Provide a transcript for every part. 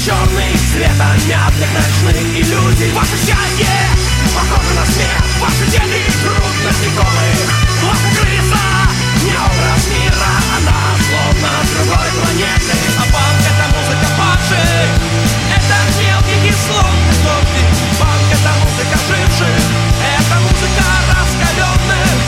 черный свет мятных ночных иллюзий. Ваше счастье похоже на смех, ваши дети жрут насекомых. Ваша крыса не образ мира, она словно с другой планеты. А панк — это музыка падших, это мелкий кислотный дождик. Панк — это музыка живших, это музыка раскаленных.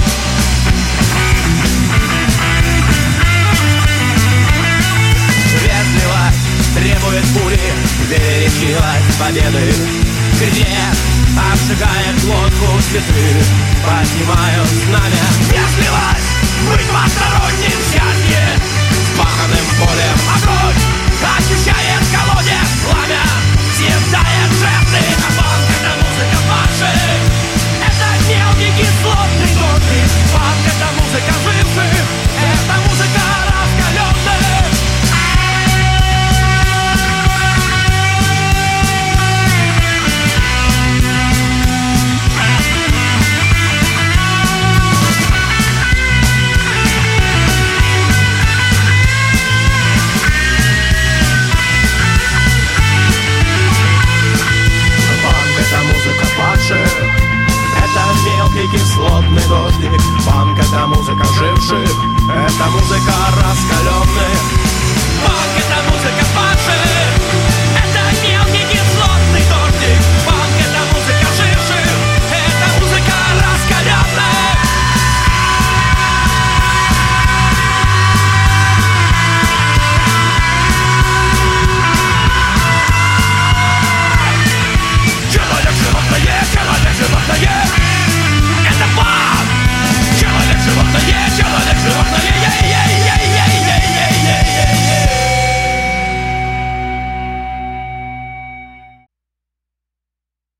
Вежливость требует пули, величивость победы. Грязь обжигает глотку, цветы поднимают знамя. Вежливость быть посторонним, счастье с паханым полем. Огонь ощущает колодец, пламя съедает жесты. А панк — это музыка падших, это мелкий кислотный дождик. Панк — это музыка живших, это музыка раскаленных. Это мелкий кислотный дождик. Панк — это музыка живших, это музыка раскаленных. Панк — это музыка падших, это мелкий кислотный дождик. Панк — это музыка живших, это музыка раскаленных. Человек животное, это панк. Человек животное, человек животное.